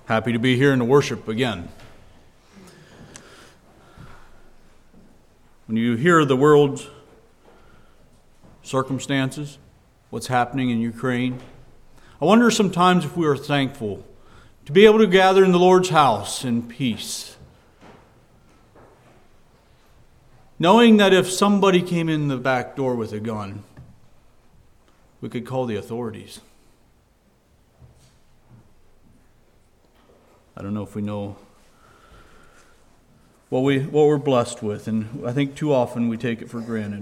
Happy to be here and to worship again. When you hear the world's circumstances, what's happening in Ukraine, I wonder sometimes if we are thankful to be able to gather in the Lord's house in peace. Knowing that if somebody came in the back door with a gun, we could call the authorities. I don't know if we know what we're blessed with, and I think too often we take it for granted.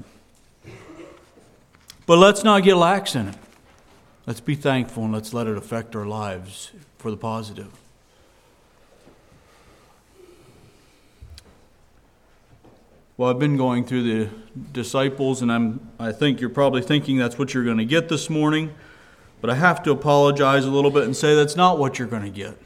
But let's not get lax in it. Let's be thankful and let's let it affect our lives for the positive. Well, I've been going through the disciples, and I think you're probably thinking that's what you're going to get this morning, but I have to apologize a little bit and say that's not what you're going to get.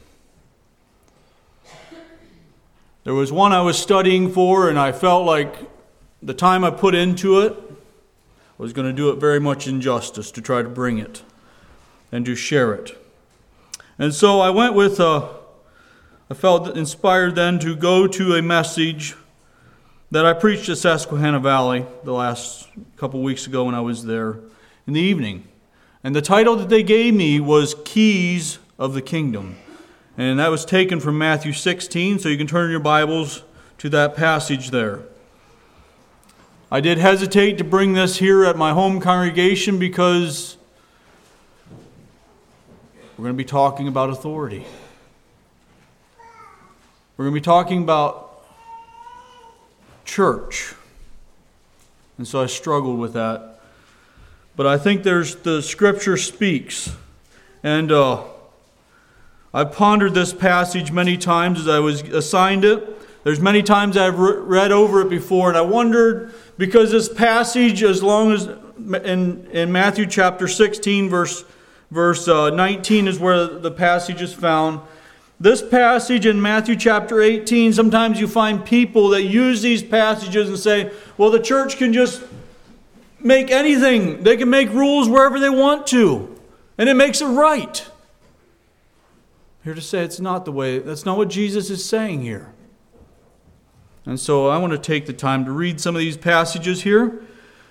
There was one I was studying for, and I felt like the time I put into it, I was going to do it very much injustice to try to bring it and to share it. And so I went with, I felt inspired then to go to a message that I preached at Susquehanna Valley the last couple weeks ago when I was there in the evening. And the title that they gave me was Keys of the Kingdom. And that was taken from Matthew 16, so you can turn your Bibles to that passage there. I did hesitate to bring this here at my home congregation because we're going to be talking about authority. We're going to be talking about church. And so I struggled with that. But I think the Scripture speaks. And I've pondered this passage many times as I was assigned it. There's many times I've read over it before, and I wondered, because this passage, as long as in Matthew chapter 16, verse 19 is where the passage is found. This passage in Matthew chapter 18, sometimes you find people that use these passages and say, well, the church can just make anything. They can make rules wherever they want to, and it makes it right. Here to say it's not the way, that's not what Jesus is saying here. And so I want to take the time to read some of these passages here.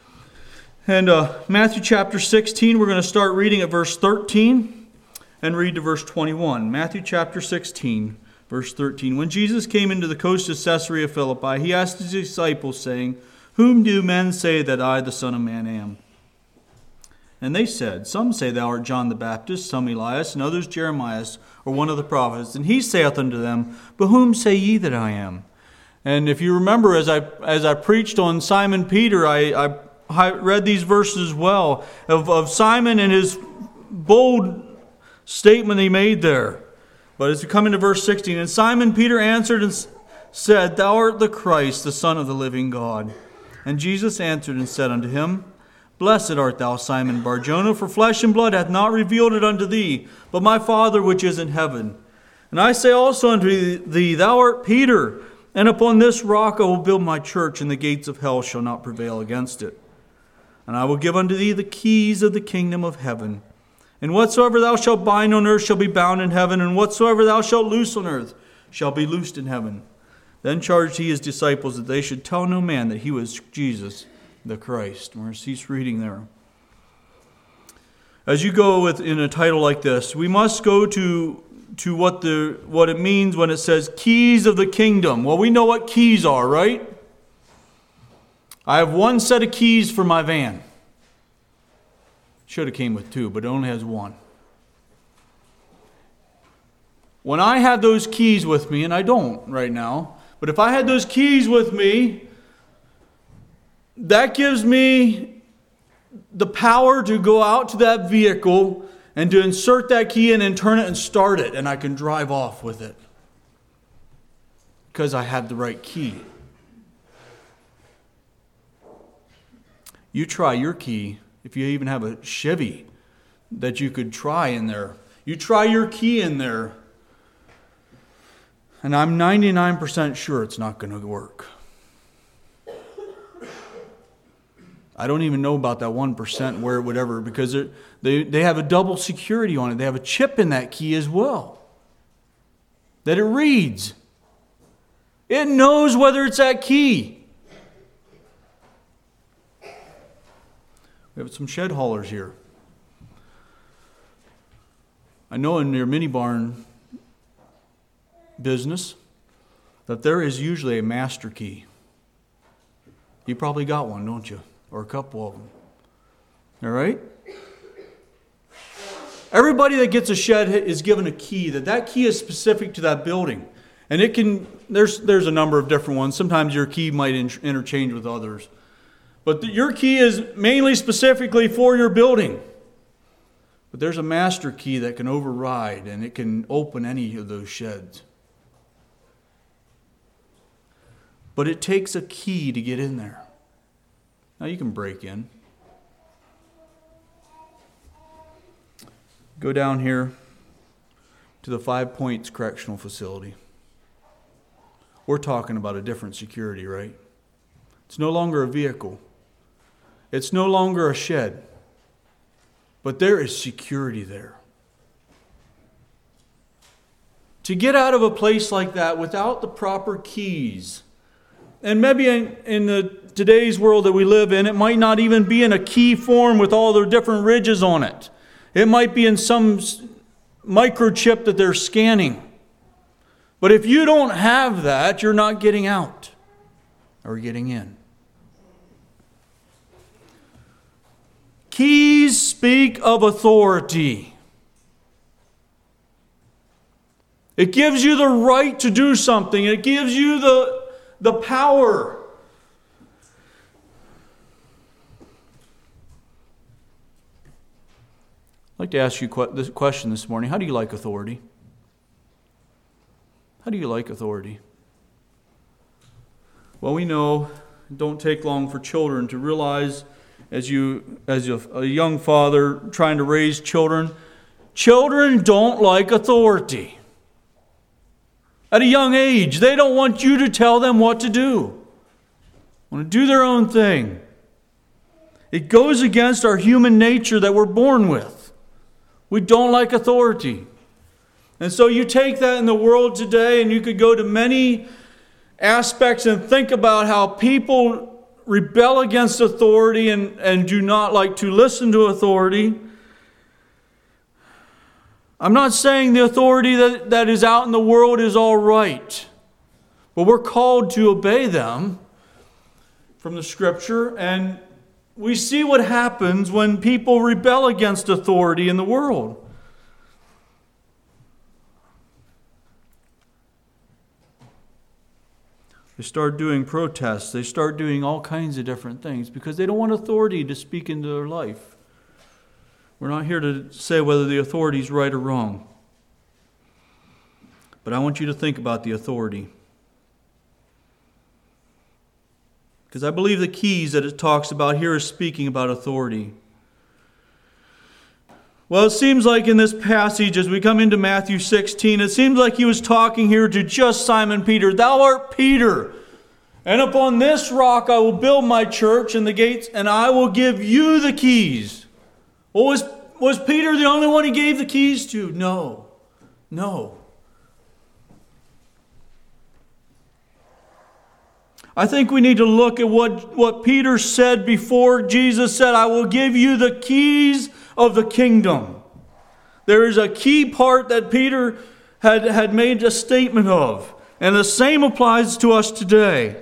And Matthew chapter 16, we're going to start reading at verse 13 and read to verse 21. Matthew chapter 16, verse 13. When Jesus came into the coast of Caesarea Philippi, he asked his disciples, saying, "Whom do men say that I, the Son of Man, am?" And they said, "Some say thou art John the Baptist, some Elias, and others Jeremiah, or one of the prophets." And he saith unto them, "But whom say ye that I am?" And if you remember, as I preached on Simon Peter, I read these verses as well of Simon and his bold statement he made there. But as we come into verse 16, and Simon Peter answered and said, "Thou art the Christ, the Son of the living God." And Jesus answered and said unto him, "Blessed art thou, Simon Bar-Jonah, for flesh and blood hath not revealed it unto thee, but my Father which is in heaven. And I say also unto thee, thou art Peter, and upon this rock I will build my church, and the gates of hell shall not prevail against it. And I will give unto thee the keys of the kingdom of heaven. And whatsoever thou shalt bind on earth shall be bound in heaven, and whatsoever thou shalt loose on earth shall be loosed in heaven." Then charged he his disciples that they should tell no man that he was Jesus the Christ. We're going to cease reading there. As you go in a title like this, we must go to what it means when it says keys of the kingdom. Well, we know what keys are, right? I have one set of keys for my van. Should have came with two, but it only has one. When I had those keys with me, and I don't right now, but if I had those keys with me, that gives me the power to go out to that vehicle and to insert that key in and turn it and start it, and I can drive off with it because I have the right key. You try your key, if you even have a Chevy that you could try in there. You try your key in there, and I'm 99% sure it's not going to work. I don't even know about that 1% where whatever, because they have a double security on it. They have a chip in that key as well. that it reads. It knows whether it's that key. We have some shed haulers here. I know in your mini barn business that there is usually a master key. You probably got one, don't you? Or a couple of them. All right? Everybody that gets a shed is given a key. That key is specific to that building. And it can, there's a number of different ones. Sometimes your key might interchange with others. But your key is mainly specifically for your building. But there's a master key that can override and it can open any of those sheds. But it takes a key to get in there. Now you can break in. Go down here to the 5 Points Correctional Facility. We're talking about a different security, right? It's no longer a vehicle. It's no longer a shed. But there is security there. To get out of a place like that without the proper keys, and maybe in today's world that we live in, it might not even be in a key form with all the different ridges on it. It might be in some microchip that they're scanning. But if you don't have that, you're not getting out or getting in. Keys speak of authority. It gives you the right to do something. It gives you the power. I'd like to ask you this question this morning. How do you like authority? How do you like authority? Well, we know it don't take long for children to realize, as a young father trying to raise children, children don't like authority. At a young age, they don't want you to tell them what to do. They want to do their own thing. It goes against our human nature that we're born with. We don't like authority. And so you take that in the world today, and you could go to many aspects and think about how people rebel against authority and do not like to listen to authority. I'm not saying the authority that is out in the world is all right, but we're called to obey them from the Scripture, and we see what happens when people rebel against authority in the world. They start doing protests. They start doing all kinds of different things because they don't want authority to speak into their life. We're not here to say whether the authority is right or wrong. But I want you to think about the authority. Because I believe the keys that it talks about here is speaking about authority. Well, it seems like in this passage, as we come into Matthew 16, it seems like he was talking here to just Simon Peter. Thou art Peter, and upon this rock I will build my church and the gates, and I will give you the keys. Well, was Peter the only one he gave the keys to? No. I think we need to look at what Peter said before Jesus said, I will give you the keys of the kingdom. There is a key part that Peter had made a statement of. And the same applies to us today.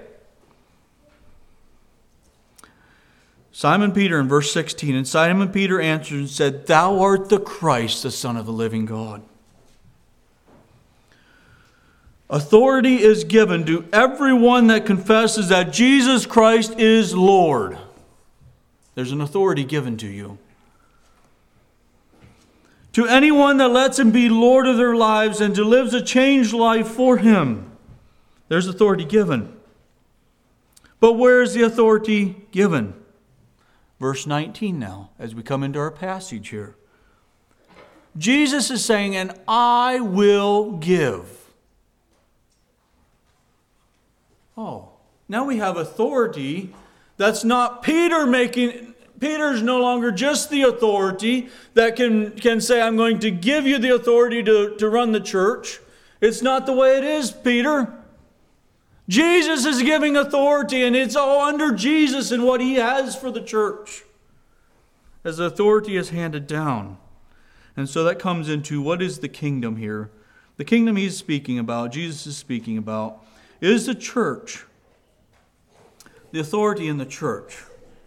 Simon Peter in verse 16, and Simon Peter answered and said, Thou art the Christ, the Son of the living God. Authority is given to everyone that confesses that Jesus Christ is Lord. There's an authority given to you. To anyone that lets Him be Lord of their lives and to live a changed life for Him, there's authority given. But where is the authority given? Verse 19 now, as we come into our passage here. Jesus is saying, and I will give. Oh, now we have authority that's not Peter making. Peter's no longer just the authority that can say, I'm going to give you the authority to run the church. It's not the way it is, Peter. Jesus is giving authority, and it's all under Jesus and what He has for the church, as authority is handed down. And so that comes into what is the kingdom here. The kingdom He's speaking about, Jesus is speaking about, is the church. The authority in the church.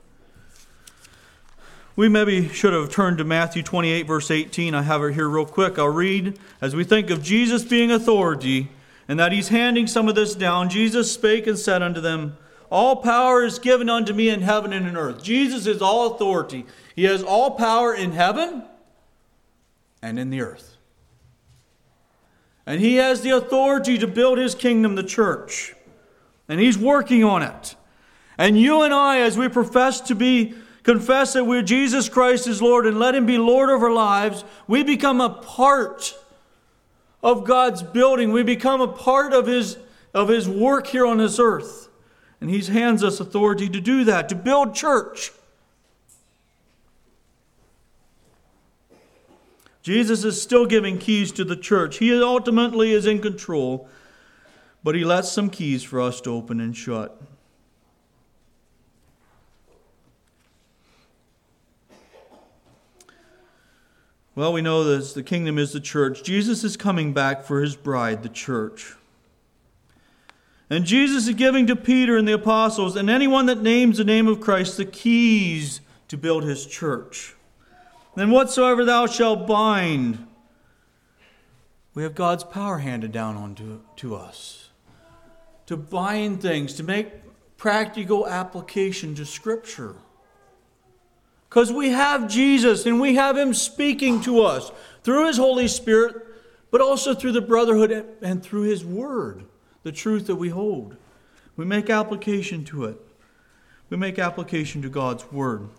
We maybe should have turned to Matthew 28, verse 18. I have it here real quick. I'll read. As we think of Jesus being authority, and that He's handing some of this down, Jesus spake and said unto them, all power is given unto me in heaven and in earth. Jesus is all authority. He has all power in heaven and in the earth. And He has the authority to build His kingdom, the church. And He's working on it. And you and I, as we confess that Jesus Christ is Lord and let Him be Lord of our lives, we become a part of God's building. We become a part of His work here on this earth. And He hands us authority to do that, to build church. Jesus is still giving keys to the church. He ultimately is in control, but He lets some keys for us to open and shut. Well, we know this. The kingdom is the church. Jesus is coming back for His bride, the church. And Jesus is giving to Peter and the apostles and anyone that names the name of Christ the keys to build His church. Then whatsoever thou shalt bind, we have God's power handed down to us. To bind things, to make practical application to Scripture. Because we have Jesus and we have Him speaking to us through His Holy Spirit, but also through the brotherhood and through His Word, the truth that we hold. We make application to it. We make application to God's Word.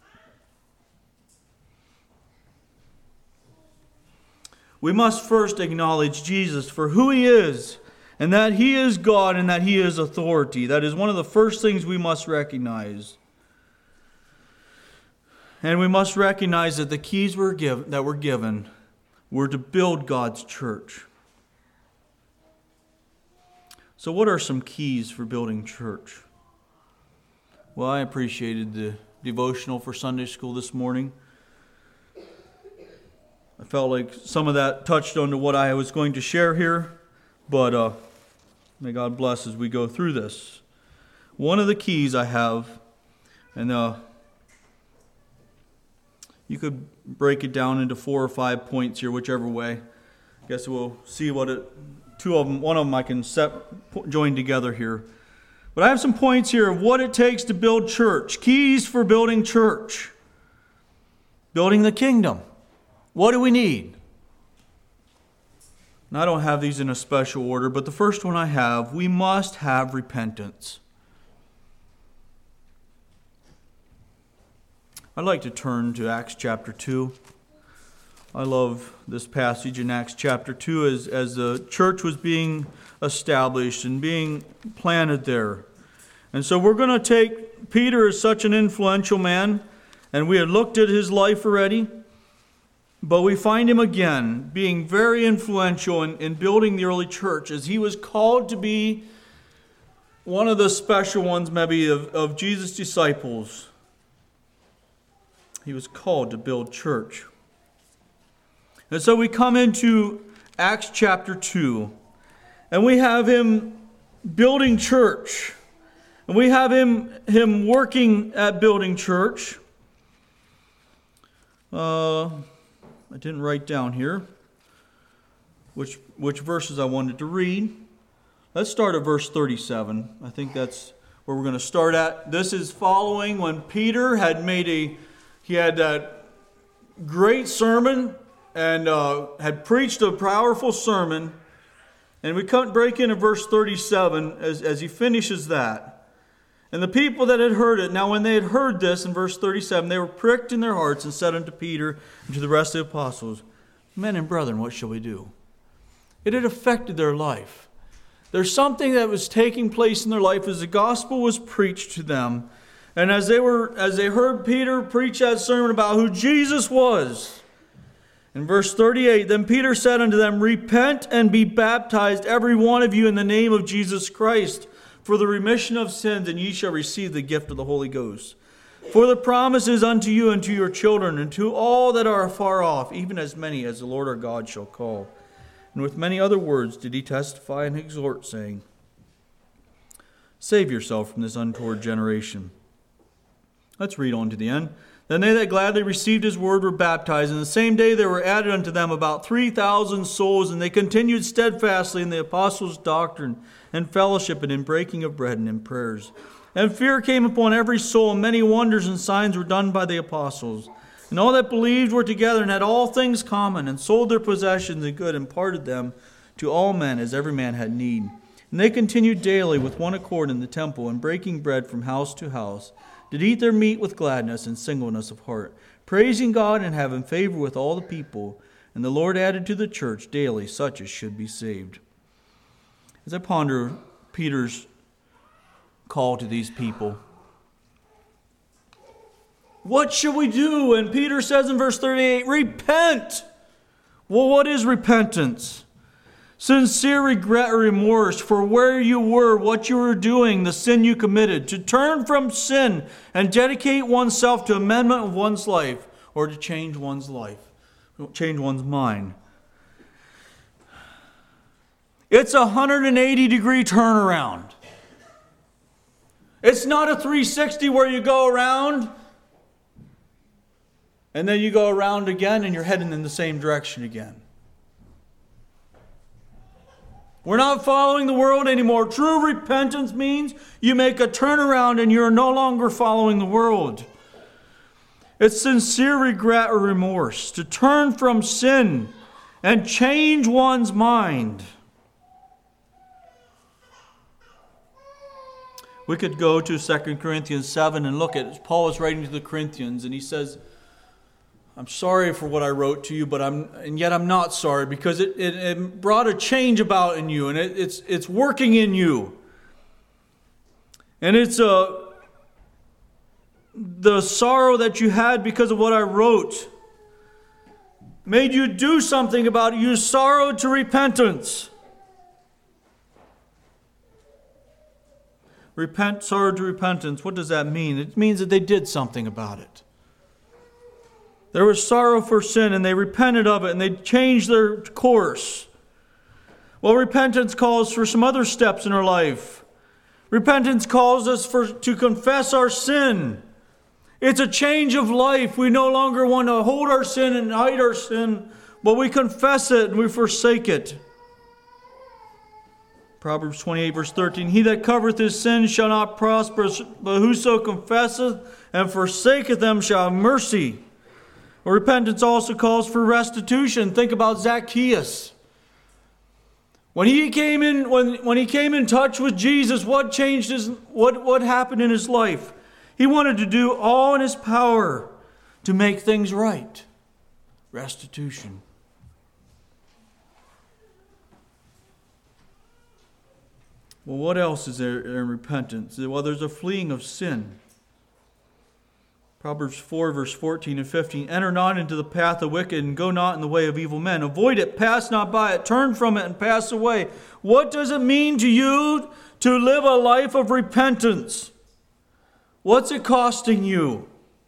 We must first acknowledge Jesus for who He is, and that He is God and that He is authority. That is one of the first things we must recognize. And we must recognize that the keys that were given were to build God's church. So what are some keys for building church? Well, I appreciated the devotional for Sunday school this morning. I felt like some of that touched on to what I was going to share here, but may God bless as we go through this. One of the keys I have, and you could break it down into 4 or 5 points here, whichever way. I guess we'll see one of them I can join together here. But I have some points here of what it takes to build church. Keys for building church. Building the kingdom. What do we need? And I don't have these in a special order, but the first one I have, we must have repentance. I'd like to turn to Acts chapter 2. I love this passage in Acts chapter 2 as the church was being established and being planted there. And so we're going to take Peter as such an influential man, and we had looked at his life already. But we find him again being very influential in building the early church, as he was called to be one of the special ones maybe of Jesus' disciples. He was called to build church. And so we come into Acts chapter 2, and we have him building church. And we have him working at building church. I didn't write down here which verses I wanted to read. Let's start at verse 37. I think that's where we're going to start at. This is following when Peter had that great sermon and had preached a powerful sermon. And we break into verse 37 as he finishes that. And the people that had heard it, now when they had heard this, in verse 37, they were pricked in their hearts and said unto Peter and to the rest of the apostles, Men and brethren, what shall we do? It had affected their life. There's something that was taking place in their life as the gospel was preached to them. And as they heard Peter preach that sermon about who Jesus was, In verse 38, then Peter said unto them, Repent and be baptized, every one of you, in the name of Jesus Christ, for the remission of sins, and ye shall receive the gift of the Holy Ghost. For the promise is unto you and to your children, and to all that are afar off, even as many as the Lord our God shall call. And with many other words did he testify and exhort, saying, Save yourself from this untoward generation. Let's read on to the end. Then they that gladly received his word were baptized, and the same day there were added unto them about 3,000 souls, and they continued steadfastly in the apostles' doctrine, and fellowship, and in breaking of bread, and in prayers. And fear came upon every soul, and many wonders and signs were done by the apostles. And all that believed were together, and had all things common, and sold their possessions and good, and parted them to all men, as every man had need. And they continued daily with one accord in the temple, and breaking bread from house to house, did eat their meat with gladness and singleness of heart, praising God and having favor with all the people. And the Lord added to the church daily such as should be saved. As I ponder Peter's call to these people, what should we do? And Peter says in verse 38, repent. Well, what is repentance? Sincere regret or remorse for where you were, what you were doing, the sin you committed. To turn from sin and dedicate oneself to amendment of one's life, or to change one's life, change one's mind. It's a 180-degree turnaround. It's not a 360 where you go around and then you go around again and you're heading in the same direction again. We're not following the world anymore. True repentance means you make a turnaround and you're no longer following the world. It's sincere regret or remorse to turn from sin and change one's mind. We could go to 2 Corinthians 7 and look at Paul is writing to the Corinthians, and he says, I'm sorry for what I wrote to you, and yet I'm not sorry, because it brought a change about in you, and it's working in you. And it's the sorrow that you had because of what I wrote made you do something about it. You sorrowed to repentance. Sorrow to repentance. What does that mean? It means that they did something about it. There was sorrow for sin, and they repented of it, and they changed their course. Well, repentance calls for some other steps in our life. Repentance calls us to confess our sin. It's a change of life. We no longer want to hold our sin and hide our sin, but we confess it and we forsake it. Proverbs 28 verse 13, He that covereth his sins shall not prosper, but whoso confesseth and forsaketh them shall have mercy. Well, repentance also calls for restitution. Think about Zacchaeus. When he came in touch with Jesus, what changed what happened in his life? He wanted to do all in his power to make things right. Restitution. Well, what else is there in repentance? Well, there's a fleeing of sin. Proverbs 4, verse 14 and 15. Enter not into the path of wicked, and go not in the way of evil men. Avoid it, pass not by it, turn from it, and pass away. What does it mean to you to live a life of repentance? What's it costing you?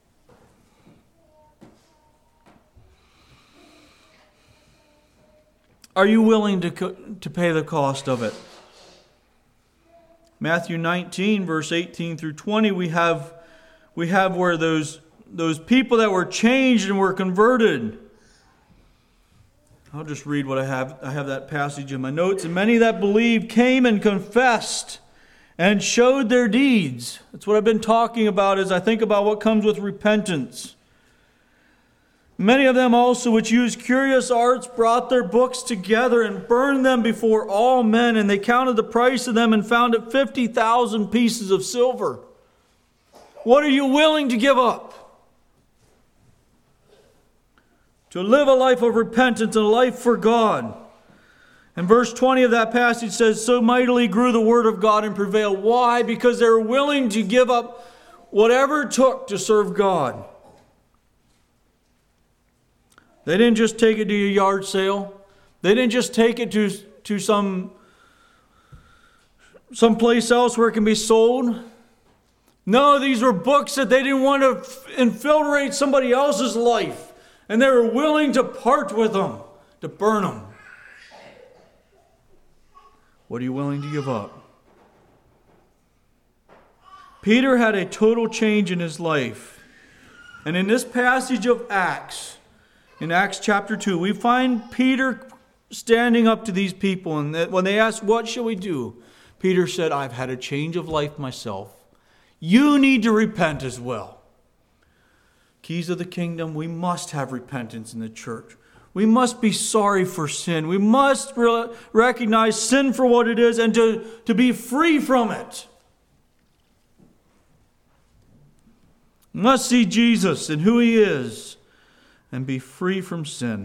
Are you willing to pay the cost of it? Matthew 19, verse 18 through 20, we have where those people that were changed and were converted. I'll just read what I have. I have that passage in my notes. And many that believed came and confessed and showed their deeds. That's what I've been talking about as I think about what comes with repentance. Many of them also which used curious arts brought their books together and burned them before all men. And they counted the price of them and found it 50,000 pieces of silver. What are you willing to give up? To live a life of repentance and a life for God. And verse 20 of that passage says, so mightily grew the word of God and prevailed. Why? Because they were willing to give up whatever it took to serve God. They didn't just take it to a yard sale. They didn't just take it to some place else where it can be sold. No, these were books that they didn't want to infiltrate somebody else's life. And they were willing to part with them, to burn them. What are you willing to give up? Peter had a total change in his life. And in this passage of Acts, in Acts chapter 2, we find Peter standing up to these people. And when they asked, what shall we do? Peter said, I've had a change of life myself. You need to repent as well. Keys of the kingdom, we must have repentance in the church. We must be sorry for sin. We must recognize sin for what it is and to be free from it. We must see Jesus and who He is and be free from sin.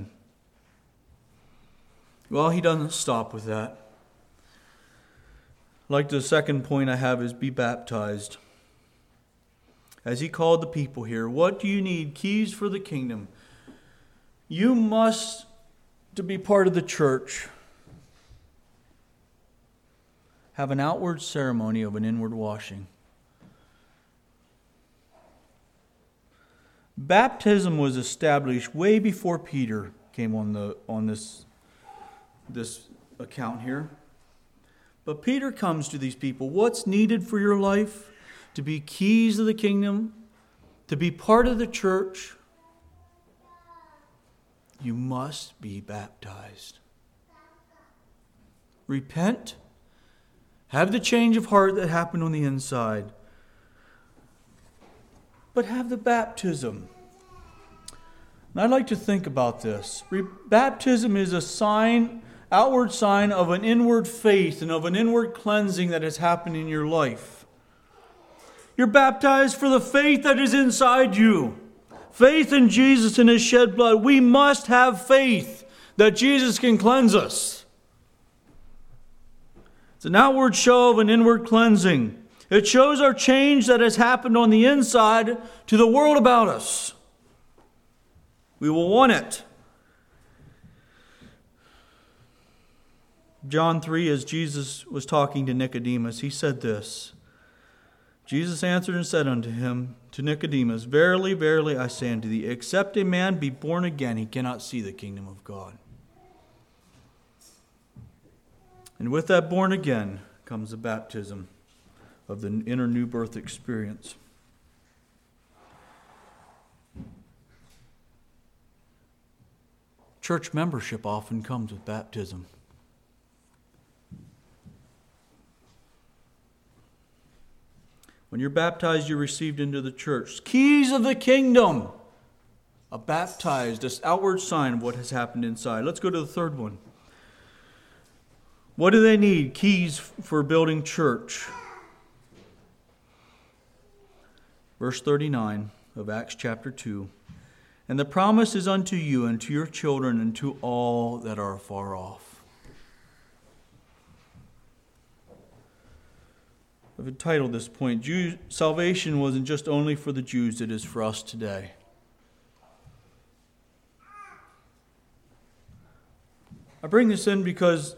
Well, He doesn't stop with that. Like the second point I have is be baptized. As He called the people here, what do you need? Keys for the kingdom. You must, to be part of the church, have an outward ceremony of an inward washing. Baptism was established way before Peter came on this account here. But Peter comes to these people. What's needed for your life? To be keys of the kingdom, to be part of the church, you must be baptized. Repent. Have the change of heart that happened on the inside. But have the baptism. And I'd like to think about this. Baptism is a sign, outward sign of an inward faith and of an inward cleansing that has happened in your life. You're baptized for the faith that is inside you. Faith in Jesus and His shed blood. We must have faith that Jesus can cleanse us. It's an outward show of an inward cleansing. It shows our change that has happened on the inside to the world about us. We will want it. John 3, as Jesus was talking to Nicodemus, He said this. Jesus answered and said unto him, to Nicodemus, verily, verily, I say unto thee, except a man be born again, he cannot see the kingdom of God. And with that born again comes the baptism of the inner new birth experience. Church membership often comes with baptism. When you're baptized, you're received into the church. Keys of the kingdom. A baptized, this outward sign of what has happened inside. Let's go to the third one. What do they need? Keys for building church. Verse 39 of Acts chapter 2. And the promise is unto you and to your children and to all that are far off. I've entitled this point, Salvation wasn't just only for the Jews, it is for us today. I bring this in because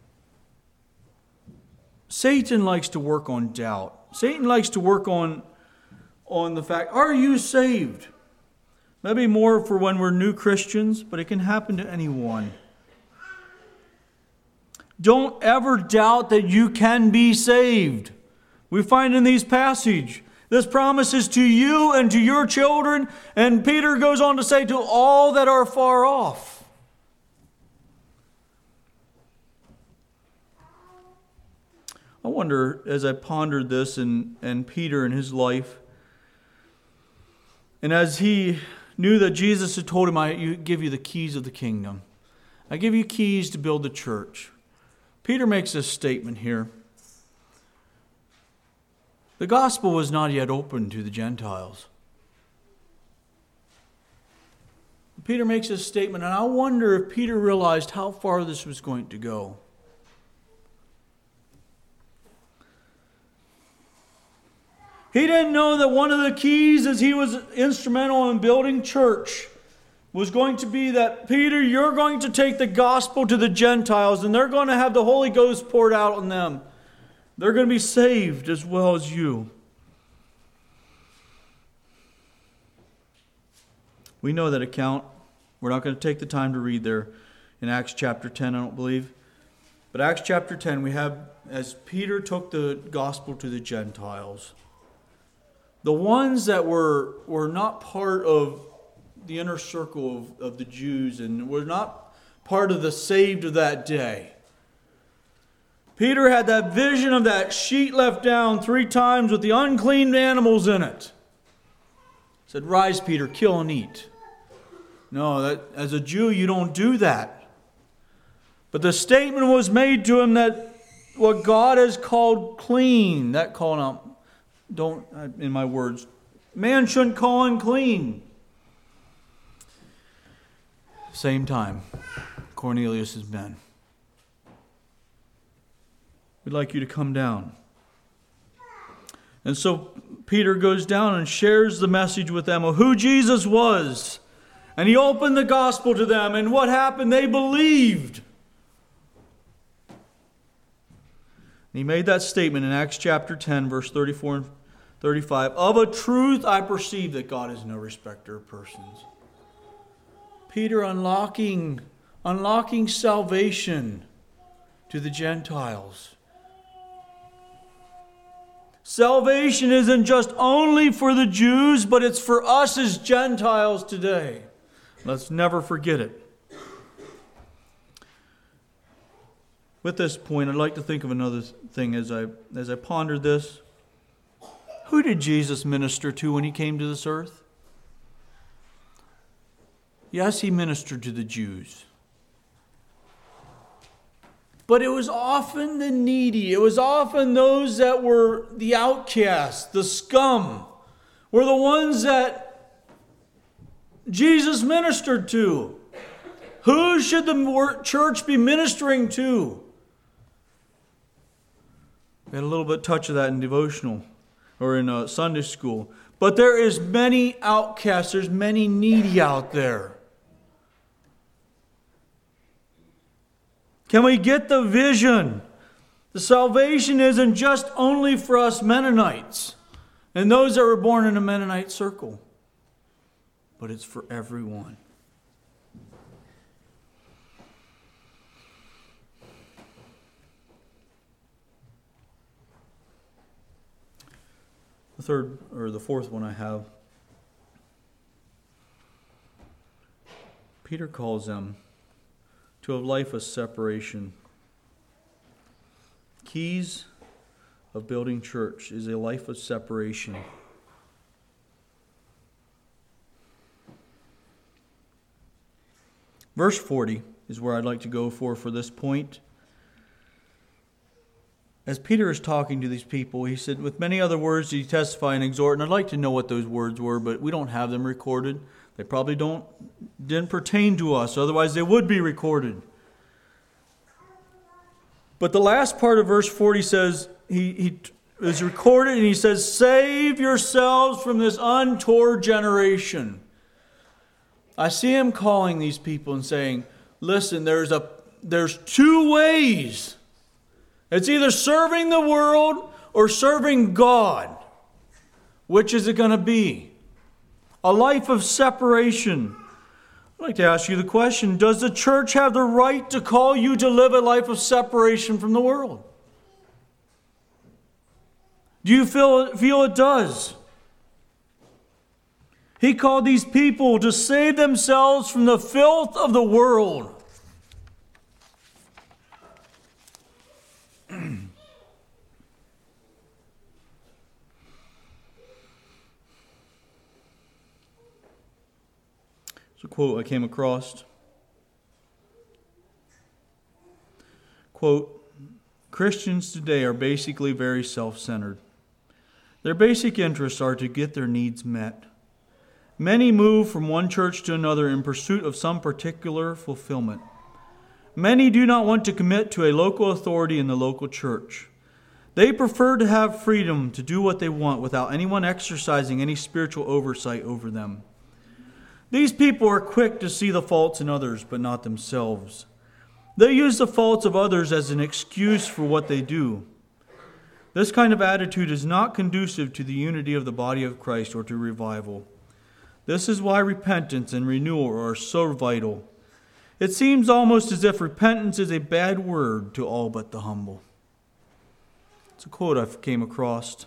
Satan likes to work on doubt. Satan likes to work on the fact, are you saved? Maybe more for when we're new Christians, but it can happen to anyone. Don't ever doubt that you can be saved. We find in these passages, this promise is to you and to your children, and Peter goes on to say to all that are far off. I wonder, as I pondered this and Peter in his life, and as he knew that Jesus had told him, I give you the keys of the kingdom. I give you keys to build the church. Peter makes this statement here. The gospel was not yet open to the Gentiles. Peter makes this statement, and I wonder if Peter realized how far this was going to go. He didn't know that one of the keys as he was instrumental in building church was going to be that, Peter, you're going to take the gospel to the Gentiles, and they're going to have the Holy Ghost poured out on them. They're going to be saved as well as you. We know that account. We're not going to take the time to read there in Acts chapter 10, I don't believe. But Acts chapter 10, we have, as Peter took the gospel to the Gentiles, the ones that were not part of the inner circle of the Jews and were not part of the saved of that day. Peter had that vision of that sheet left down 3 times with the unclean animals in it. He said, "Rise, Peter, kill and eat." No, that as a Jew, you don't do that. But the statement was made to him that what God has called clean, that call out, don't, in my words, man shouldn't call unclean. Same time, Cornelius' men. We'd like you to come down. And so Peter goes down and shares the message with them of who Jesus was. And he opened the gospel to them. And what happened? They believed. And he made that statement in Acts chapter 10, verse 34 and 35. Of a truth I perceive that God is no respecter of persons. Peter unlocking salvation to the Gentiles. Salvation isn't just only for the Jews, but it's for us as Gentiles today. Let's never forget it. With this point, I'd like to think of another thing as I ponder this. Who did Jesus minister to when he came to this earth? Yes, he ministered to the Jews. But it was often the needy. It was often those that were the outcasts, the scum, were the ones that Jesus ministered to. Who should the church be ministering to? We had a little bit touch of that in devotional or in Sunday school. But there is many outcasts. There's many needy out there. Can we get the vision? The salvation isn't just only for us Mennonites and those that were born in a Mennonite circle, but it's for everyone. The fourth one I have. Peter calls them to a life of separation. Keys of building church is a life of separation. Verse 40 is where I'd like to go for this point. As Peter is talking to these people, he said, with many other words did he testify and exhort. And I'd like to know what those words were, but we don't have them recorded. They probably didn't pertain to us, otherwise they would be recorded. But the last part of verse 40 says, he is recorded and he says, save yourselves from this untoward generation. I see him calling these people and saying, listen, there's 2 ways. It's either serving the world or serving God. Which is it going to be? A life of separation. I'd like to ask you the question, does the church have the right to call you to live a life of separation from the world? Do you feel it does? He called these people to save themselves from the filth of the world. It's a quote I came across. Quote, Christians today are basically very self-centered. Their basic interests are to get their needs met. Many move from one church to another in pursuit of some particular fulfillment. Many do not want to commit to a local authority in the local church. They prefer to have freedom to do what they want without anyone exercising any spiritual oversight over them. These people are quick to see the faults in others, but not themselves. They use the faults of others as an excuse for what they do. This kind of attitude is not conducive to the unity of the body of Christ or to revival. This is why repentance and renewal are so vital. It seems almost as if repentance is a bad word to all but the humble. It's a quote I came across.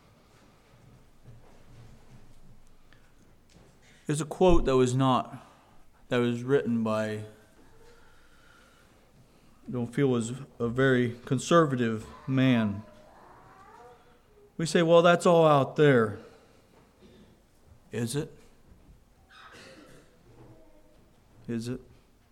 It's a quote that was written by, I don't feel was a very conservative man. We say, well, that's all out there. Is it? Is it?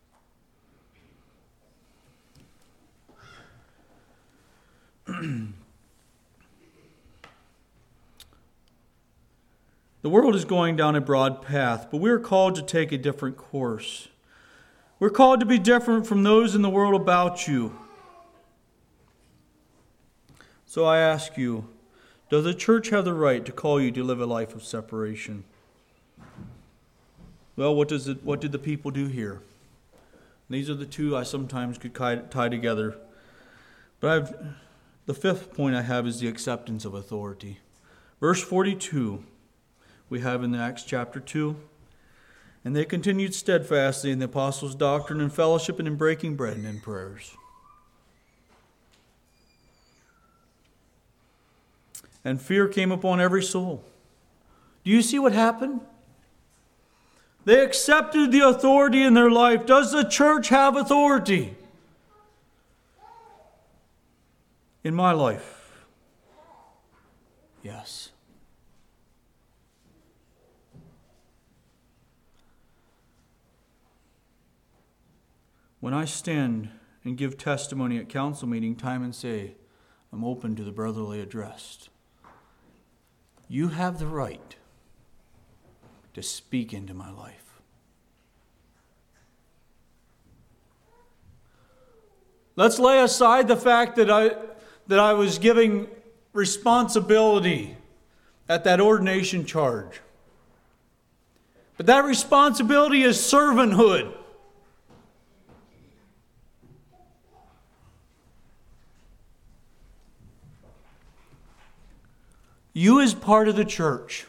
The world is going down a broad path, but we are called to take a different course. We're called to be different from those in the world about you. So I ask you, does the church have the right to call you to live a life of separation? Well, what did the people do here? These are the two I sometimes could tie together. But the fifth point I have is the acceptance of authority. Verse 42, we have in Acts chapter 2. And they continued steadfastly in the apostles' doctrine and fellowship and in breaking bread and in prayers. And fear came upon every soul. Do you see what happened? They accepted the authority in their life. Does the church have authority? In my life, yes. When I stand and give testimony at council meeting time and say, I'm open to the brotherly address, you have the right to speak into my life. Let's lay aside the fact that I was giving responsibility at that ordination charge. But that responsibility is servanthood. You as part of the church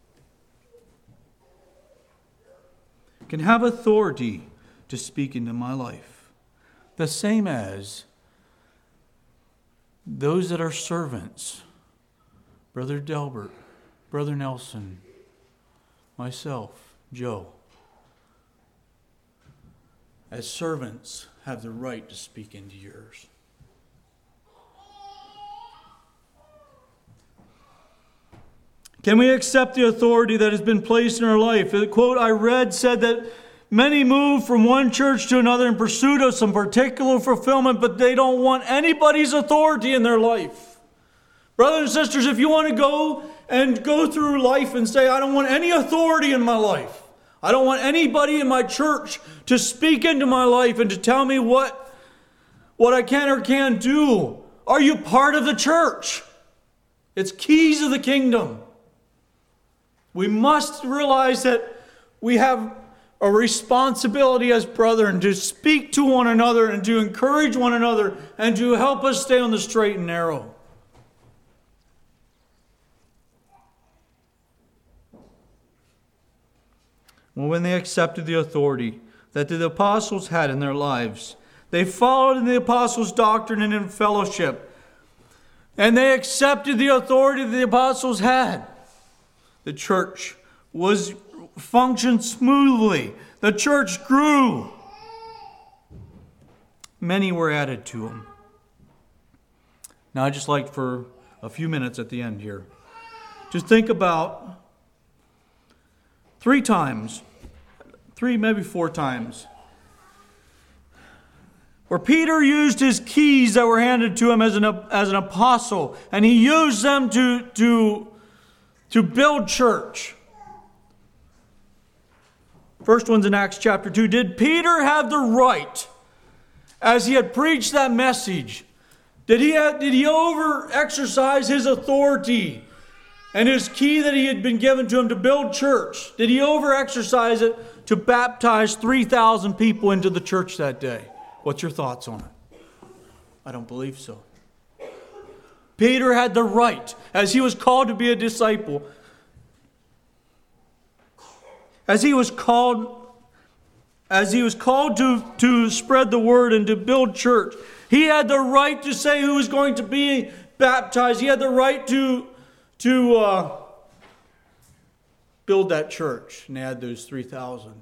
can have authority to speak into my life. The same as those that are servants, Brother Delbert, Brother Nelson, myself, Joe, as servants have the right to speak into yours. Can we accept the authority that has been placed in our life? The quote I read said that many move from one church to another in pursuit of some particular fulfillment, but they don't want anybody's authority in their life. Brothers and sisters, if you want to go through life and say, I don't want any authority in my life. I don't want anybody in my church to speak into my life and to tell me what I can or can't do. Are you part of the church? It's keys of the kingdom. We must realize that we have a responsibility as brethren to speak to one another and to encourage one another and to help us stay on the straight and narrow. Well, when they accepted the authority that the apostles had in their lives, they followed in the apostles' doctrine and in fellowship, and they accepted the authority that the apostles had. The church functioned smoothly. The church grew. Many were added to them. Now, I'd just like for a few minutes at the end here to think about 3 times, 3, maybe 4 times, where Peter used his keys that were handed to him as an apostle, and he used them to build church. First one's in Acts chapter 2. Did Peter have the right, as he had preached that message, did he over-exercise his authority and his key that he had been given to him to build church, did he over-exercise it to baptize 3,000 people into the church that day? What's your thoughts on it? I don't believe so. Peter had the right, as he was called to be a disciple, as he was called to spread the word and to build church, he had the right to say who was going to be baptized. He had the right to build that church and add those 3,000.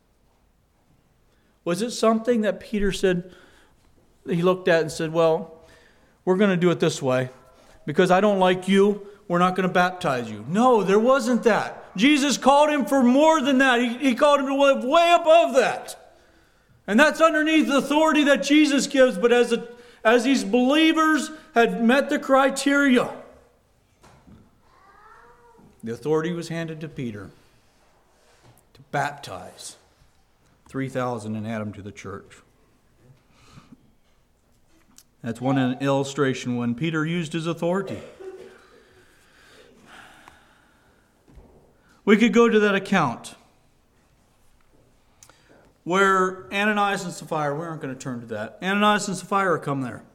Was it something that Peter said, he looked at and said, well, we're going to do it this way. Because I don't like you, we're not going to baptize you. No, there wasn't that. Jesus called him for more than that. He called him to live way above that. And that's underneath the authority that Jesus gives. But as these believers had met the criteria, the authority was handed to Peter to baptize 3,000 and add them to the church. That's one illustration when Peter used his authority. We could go to that account where Ananias and Sapphira, we aren't going to turn to that. Ananias and Sapphira come there.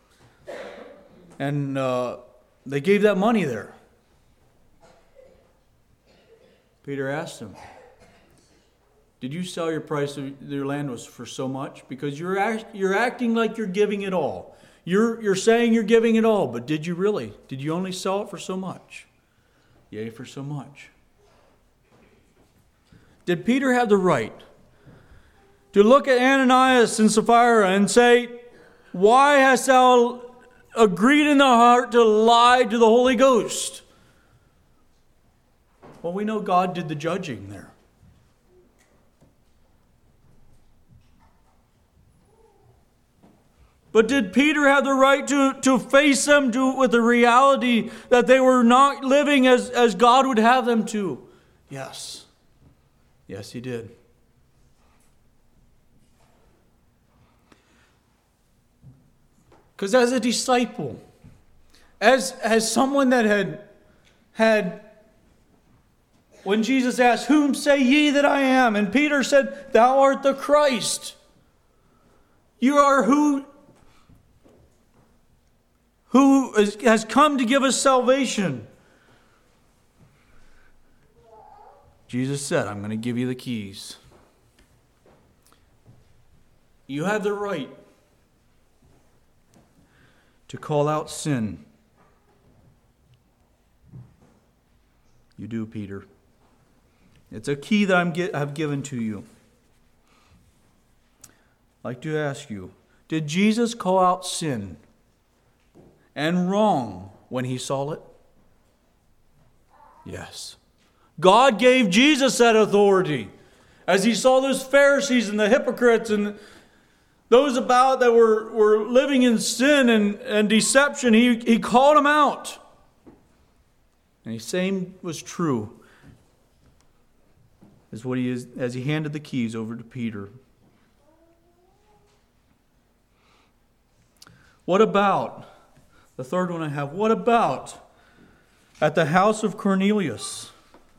And they gave that money there. Peter asked him, did you sell your price of your land was for so much? Because you're acting like you're giving it all. You're saying you're giving it all, but did you really? Did you only sell it for so much? Yea, for so much. Did Peter have the right to look at Ananias and Sapphira and say, why hast thou agreed in the heart to lie to the Holy Ghost? Well, we know God did the judging there. But did Peter have the right to face them with the reality that they were not living as God would have them to? Yes. Yes, he did. Because as a disciple, as someone that had, when Jesus asked, whom say ye that I am? And Peter said, thou art the Christ. You are who has come to give us salvation. Jesus said, I'm going to give you the keys. You have the right to call out sin. You do, Peter. It's a key that I've given to you. I'd like to ask you, did Jesus call out sin and wrong when he saw it? Yes. God gave Jesus that authority. As he saw those Pharisees and the hypocrites and those about that were living in sin and deception, he called them out. And the same was true as he handed the keys over to Peter. What about, the third one I have, what about at the house of Cornelius?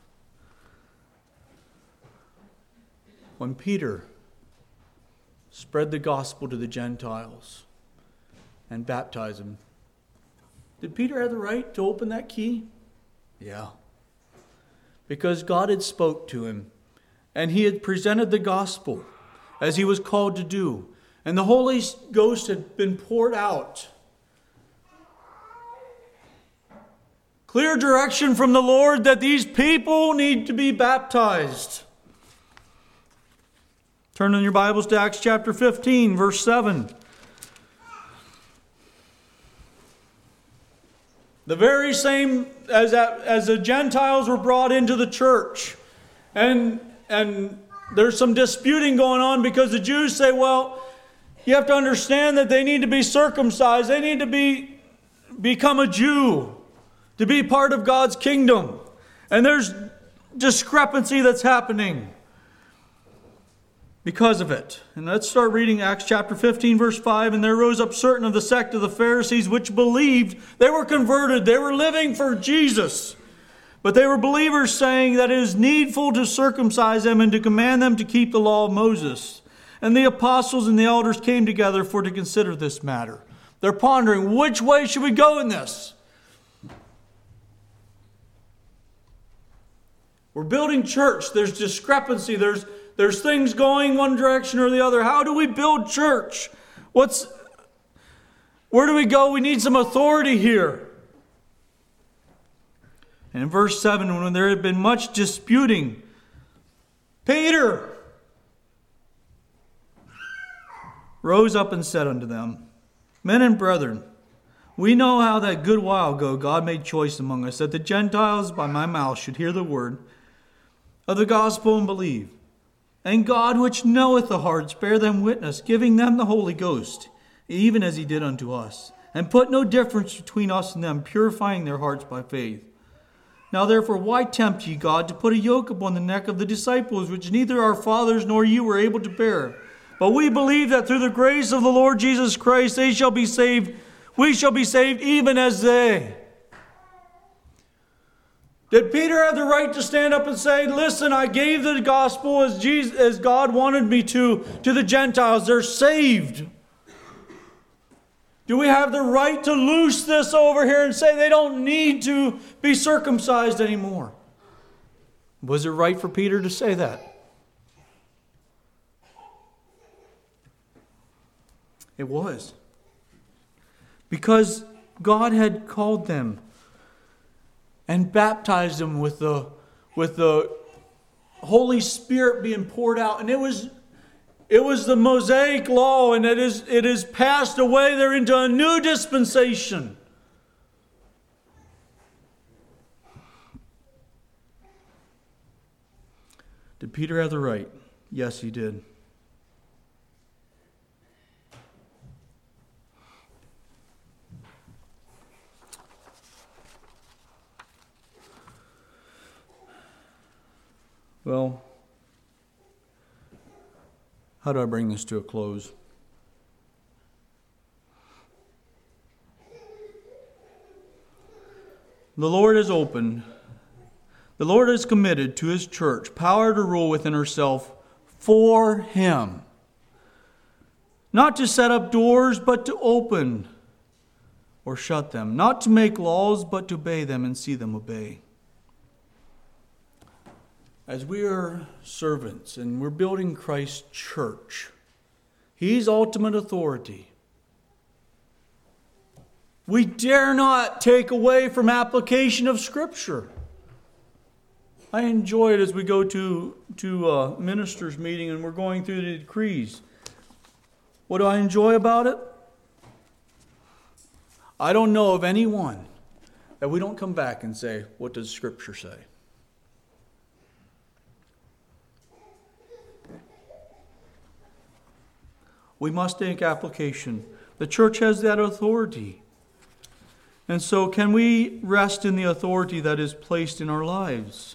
When Peter spread the gospel to the Gentiles and baptized them, did Peter have the right to open that key? Yeah. Because God had spoke to him and he had presented the gospel as he was called to do. And the Holy Ghost had been poured out. Clear direction from the Lord that these people need to be baptized. Turn in your Bibles to Acts chapter 15, verse 7. The very same as the Gentiles were brought into the church. And there's some disputing going on because the Jews say, well, you have to understand that they need to be circumcised. They need to become a Jew to be part of God's kingdom. And there's discrepancy that's happening because of it. And let's start reading Acts chapter 15, verse 5. And there rose up certain of the sect of the Pharisees which believed. They were converted. They were living for Jesus. But they were believers, saying that it is needful to circumcise them and to command them to keep the law of Moses. And the apostles and the elders came together for to consider this matter. They're pondering, which way should we go in this? We're building church. There's discrepancy. There's things going one direction or the other. How do we build church? Where do we go? We need some authority here. And in verse 7, when there had been much disputing, Peter rose up and said unto them, Men and brethren, we know how that good while ago God made choice among us, that the Gentiles by my mouth should hear the word of the gospel and believe. And God, which knoweth the hearts, bear them witness, giving them the Holy Ghost, even as he did unto us, and put no difference between us and them, purifying their hearts by faith. Now therefore, why tempt ye God to put a yoke upon the neck of the disciples, which neither our fathers nor you were able to bear? But we believe that through the grace of the Lord Jesus Christ, they shall be saved. We shall be saved even as they. Did Peter have the right to stand up and say, listen, I gave the gospel as God wanted me to the Gentiles. They're saved. Do we have the right to loose this over here and say they don't need to be circumcised anymore? Was it right for Peter to say that? It was. Because God had called them and baptized them with the Holy Spirit being poured out. And it was the Mosaic law, and it is passed away. They're into a new dispensation. Did Peter have the right? Yes, he did. Well, how do I bring this to a close? The Lord has opened. The Lord has committed to His church power to rule within herself for Him. Not to set up doors, but to open or shut them. Not to make laws, but to obey them and see them obey. As we are servants and we're building Christ's church, He's ultimate authority. We dare not take away from application of Scripture. I enjoy it as we go to a minister's meeting and we're going through the decrees. What do I enjoy about it? I don't know of anyone that we don't come back and say, what does Scripture say? We must take application. The church has that authority. And so can we rest in the authority that is placed in our lives?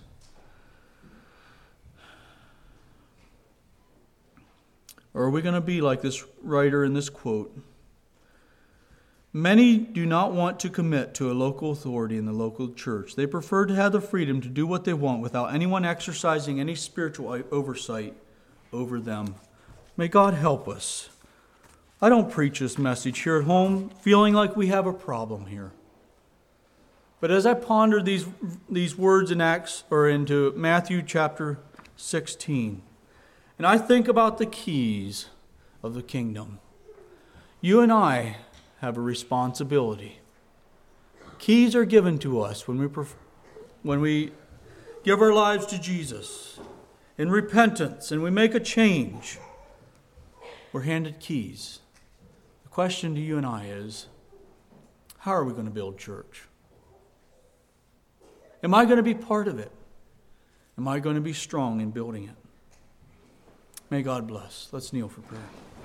Or are we going to be like this writer in this quote? Many do not want to commit to a local authority in the local church. They prefer to have the freedom to do what they want without anyone exercising any spiritual oversight over them. May God help us. I don't preach this message here at home feeling like we have a problem here. But as I ponder these words in Acts or into Matthew chapter 16, and I think about the keys of the kingdom, you and I have a responsibility. Keys are given to us when we give our lives to Jesus in repentance and we make a change. We're handed keys. The question to you and I is, how are we going to build church? Am I going to be part of it? Am I going to be strong in building it? May God bless. Let's kneel for prayer.